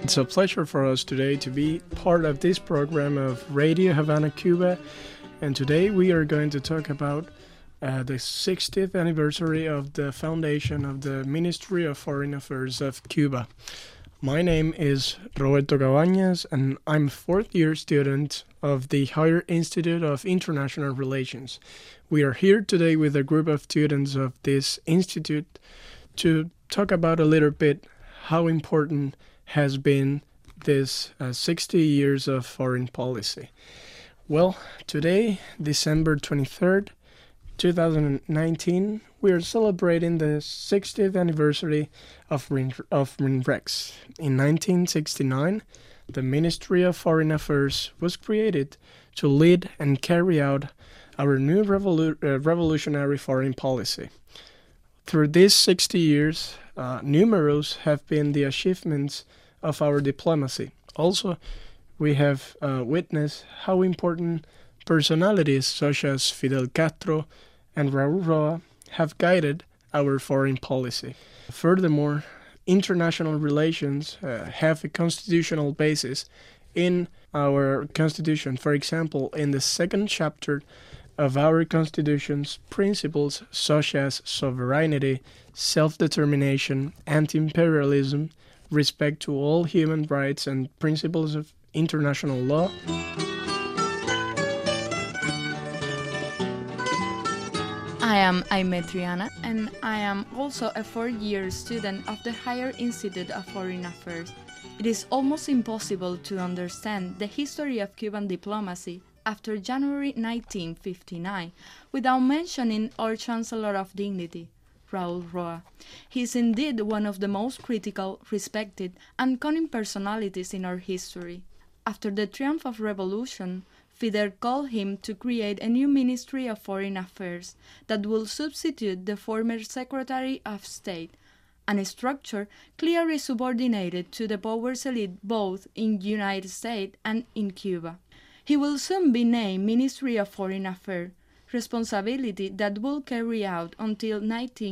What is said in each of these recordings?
It's a pleasure for us today to be part of this program of Radio Havana, Cuba. And today we are going to talk about the 60th anniversary of the foundation of the Ministry of Foreign Affairs of Cuba. My name is Roberto Cabañas, and I'm a fourth-year student of the Higher Institute of International Relations. We are here today with a group of students of this institute to talk about a little bit how important has been this 60 years of foreign policy. Well, today, December 23rd, 2019, we are celebrating the 60th anniversary of MINREX. In 1969, the Ministry of Foreign Affairs was created to lead and carry out our new revolutionary foreign policy. Through these 60 years, numerous have been the achievements of our diplomacy. Also, we have witnessed how important personalities such as Fidel Castro and Raul Roa have guided our foreign policy. Furthermore, international relations have a constitutional basis in our Constitution. For example, in the second chapter of our Constitution's principles such as sovereignty, self-determination, anti-imperialism, respect to all human rights, and principles of international law. I am Aimee Triana, and I am also a fourth-year student of the Higher Institute of Foreign Affairs. It is almost impossible to understand the history of Cuban diplomacy after January 1959 without mentioning our Chancellor of Dignity, Raul Roa. He is indeed one of the most critical, respected, and cunning personalities in our history. After the triumph of revolution, Fidel called him to create a new Ministry of Foreign Affairs that will substitute the former Secretary of State, a structure clearly subordinated to the powers elite both in the United States and in Cuba. He will soon be named Ministry of Foreign Affairs, responsibility that will carry out until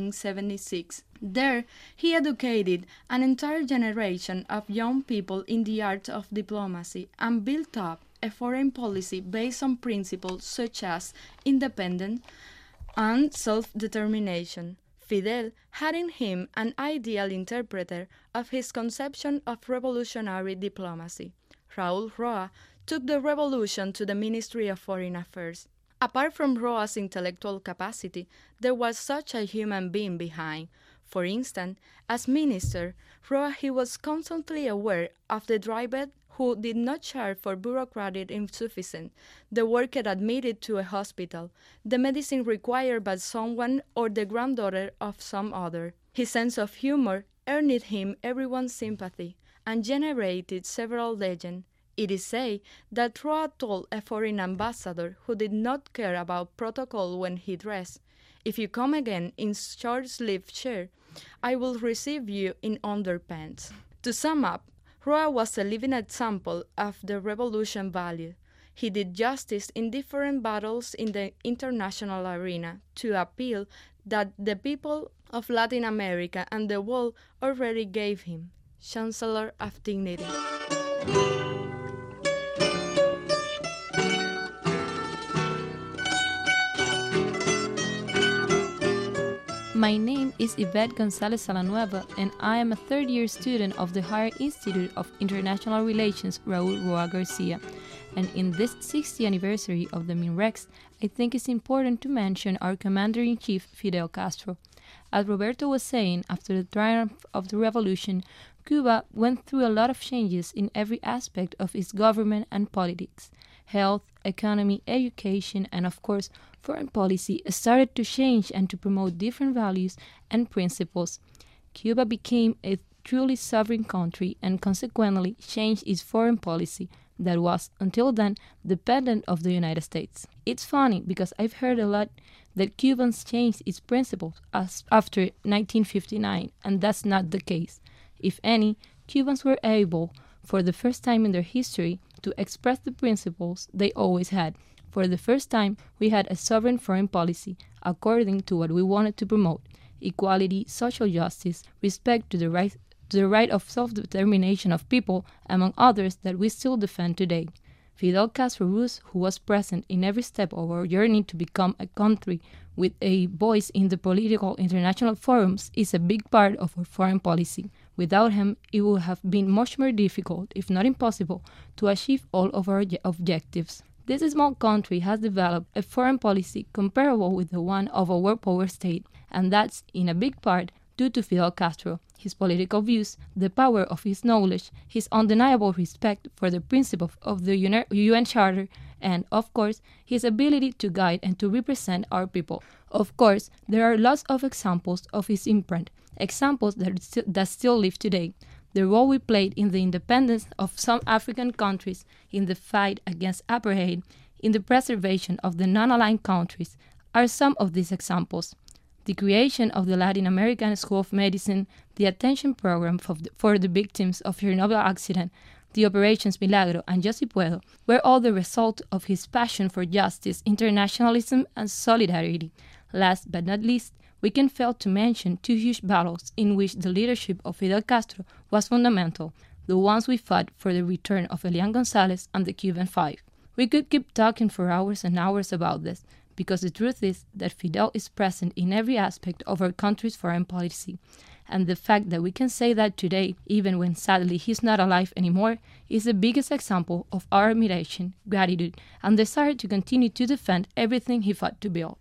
1976. There, he educated an entire generation of young people in the art of diplomacy and built up a foreign policy based on principles such as independence and self-determination. Fidel had in him an ideal interpreter of his conception of revolutionary diplomacy. Raul Roa took the revolution to the Ministry of Foreign Affairs. Apart from Roa's intellectual capacity, there was such a human being behind. For instance, as minister, Roa he was constantly aware of the driver who did not charge for bureaucratic insufficiency, the worker admitted to a hospital, the medicine required by someone or the granddaughter of some other. His sense of humor earned him everyone's sympathy and generated several legends. It is said that Roa told a foreign ambassador who did not care about protocol when he dressed, "If you come again in short-sleeved shirt, I will receive you in underpants." To sum up, Roa was a living example of the revolution value. He did justice in different battles in the international arena to appeal that the people of Latin America and the world already gave him, Chancellor of Dignity. My name is Yvette González Salanueva, and I am a third-year student of the Higher Institute of International Relations, Raul Roa Garcia. And in this 60th anniversary of the MINREX, I think it's important to mention our Commander-in-Chief, Fidel Castro. As Roberto was saying, after the triumph of the revolution, Cuba went through a lot of changes in every aspect of its government and politics. Health, economy, education, and of course, foreign policy started to change and to promote different values and principles. Cuba became a truly sovereign country and consequently changed its foreign policy that was, until then, dependent of the United States. It's funny because I've heard a lot that Cubans changed its principles after 1959, and that's not the case. If any, Cubans were able, for the first time in their history, to express the principles they always had. For the first time, we had a sovereign foreign policy according to what we wanted to promote: equality, social justice, respect to the rights to the right of self-determination of people, among others, that we still defend today. Fidel Castro Ruz, who was present in every step of our journey to become a country with a voice in the political international forums, is a big part of our foreign policy. Without him, it would have been much more difficult, if not impossible, to achieve all of our objectives. This small country has developed a foreign policy comparable with the one of a world power state, and that's, in a big part, due to Fidel Castro, his political views, the power of his knowledge, his undeniable respect for the principles of the UN Charter, and, of course, his ability to guide and to represent our people. Of course, there are lots of examples of his imprint, examples that still live today. The role we played in the independence of some African countries, in the fight against apartheid, in the preservation of the non-aligned countries, are some of these examples. The creation of the Latin American School of Medicine, the attention program for the victims of Chernobyl accident, the operations Milagro and Yo Si Puedo were all the result of his passion for justice, internationalism, and solidarity. Last but not least, we can fail to mention two huge battles in which the leadership of Fidel Castro was fundamental, the ones we fought for the return of Elian Gonzalez and the Cuban Five. We could keep talking for hours and hours about this, because the truth is that Fidel is present in every aspect of our country's foreign policy, and the fact that we can say that today, even when sadly he's not alive anymore, is the biggest example of our admiration, gratitude, and desire to continue to defend everything he fought to build.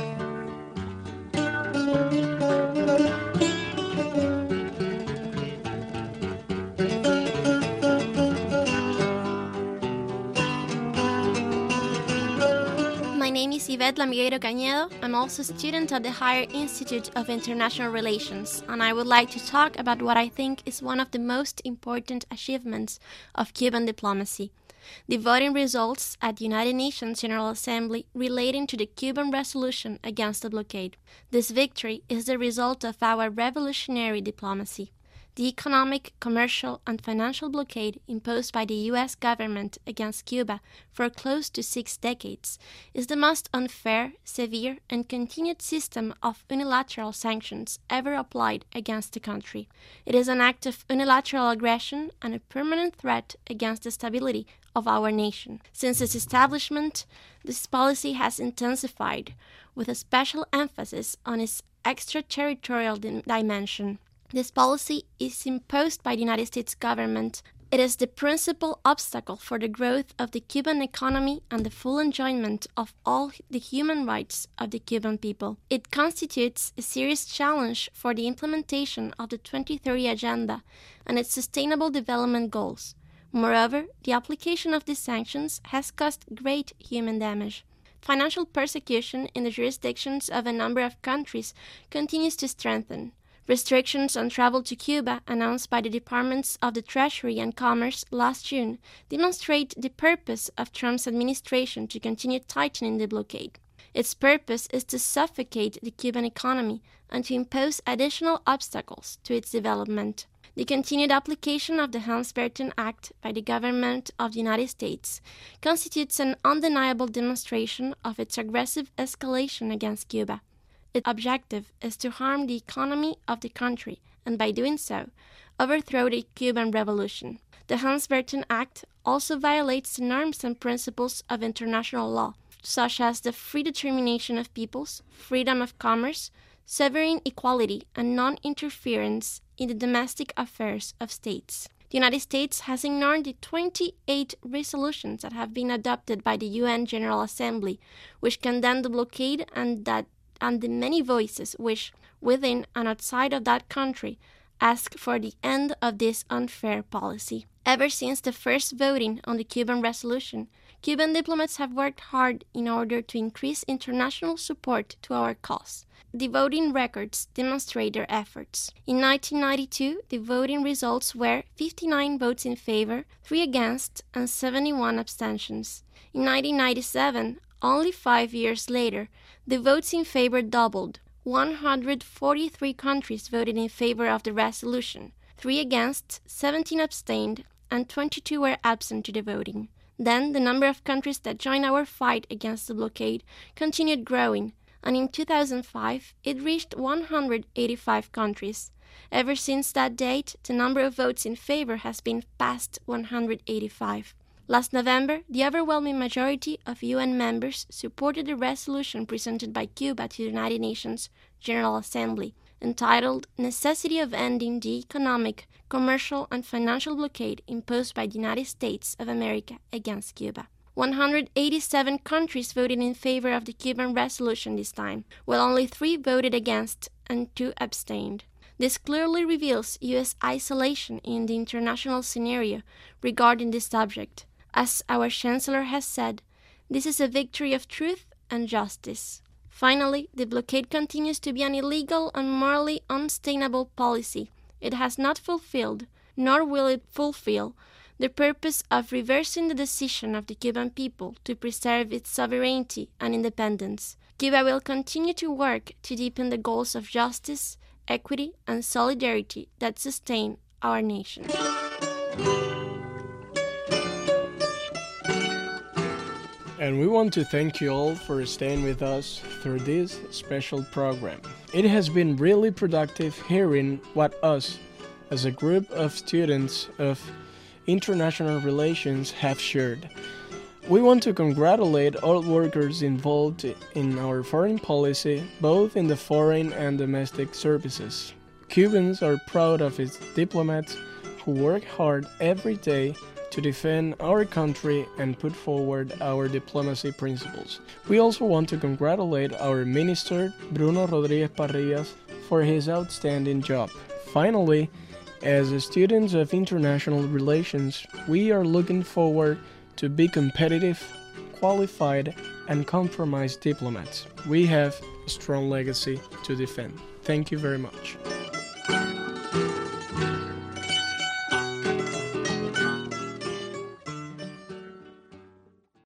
My name is Ivette Lamigueiro Cañedo. I'm also a student at the Higher Institute of International Relations, and I would like to talk about what I think is one of the most important achievements of Cuban diplomacy: the voting results at the United Nations General Assembly relating to the Cuban resolution against the blockade. This victory is the result of our revolutionary diplomacy. The economic, commercial, and financial blockade imposed by the U.S. government against Cuba for close to 6 decades is the most unfair, severe, and continued system of unilateral sanctions ever applied against the country. It is an act of unilateral aggression and a permanent threat against the stability of our nation. Since its establishment, this policy has intensified, with a special emphasis on its extraterritorial dimension. This policy is imposed by the United States government. It is the principal obstacle for the growth of the Cuban economy and the full enjoyment of all the human rights of the Cuban people. It constitutes a serious challenge for the implementation of the 2030 Agenda and its sustainable development goals. Moreover, the application of these sanctions has caused great human damage. Financial persecution in the jurisdictions of a number of countries continues to strengthen. Restrictions on travel to Cuba, announced by the Departments of the Treasury and Commerce last June, demonstrate the purpose of Trump's administration to continue tightening the blockade. Its purpose is to suffocate the Cuban economy and to impose additional obstacles to its development. The continued application of the Helms-Burton Act by the government of the United States constitutes an undeniable demonstration of its aggressive escalation against Cuba. Its objective is to harm the economy of the country and, by doing so, overthrow the Cuban Revolution. The Helms-Burton Act also violates the norms and principles of international law, such as the free determination of peoples, freedom of commerce, sovereign equality, and non-interference in the domestic affairs of states. The United States has ignored the 28 resolutions that have been adopted by the UN General Assembly, which condemn the blockade and the many voices which, within and outside of that country, ask for the end of this unfair policy. Ever since the first voting on the Cuban resolution, Cuban diplomats have worked hard in order to increase international support to our cause. The voting records demonstrate their efforts. In 1992, the voting results were 59 votes in favor, 3 against, and 71 abstentions. In 1997, only 5 years later, the votes in favor doubled. 143 countries voted in favor of the resolution, 3 against, 17 abstained, and 22 were absent to the voting. Then the number of countries that joined our fight against the blockade continued growing and in 2005 it reached 185 countries. Ever since that date, the number of votes in favor has been past 185. Last November, the overwhelming majority of UN members supported a resolution presented by Cuba to the United Nations General Assembly, entitled Necessity of Ending the Economic, Commercial and Financial Blockade Imposed by the United States of America against Cuba. 187 countries voted in favor of the Cuban resolution this time, while only 3 voted against and 2 abstained. This clearly reveals U.S. isolation in the international scenario regarding this subject. As our Chancellor has said, this is a victory of truth and justice. Finally, the blockade continues to be an illegal and morally unsustainable policy. It has not fulfilled, nor will it fulfill, the purpose of reversing the decision of the Cuban people to preserve its sovereignty and independence. Cuba will continue to work to deepen the goals of justice, equity, and solidarity that sustain our nation. And we want to thank you all for staying with us through this special program. It has been really productive hearing what us, as a group of students of international relations, have shared. We want to congratulate all workers involved in our foreign policy, both in the foreign and domestic services. Cubans are proud of its diplomats who work hard every day to defend our country and put forward our diplomacy principles. We also want to congratulate our Minister, Bruno Rodriguez Parrillas, for his outstanding job. Finally, as students of international relations, we are looking forward to be competitive, qualified, and compromised diplomats. We have a strong legacy to defend. Thank you very much.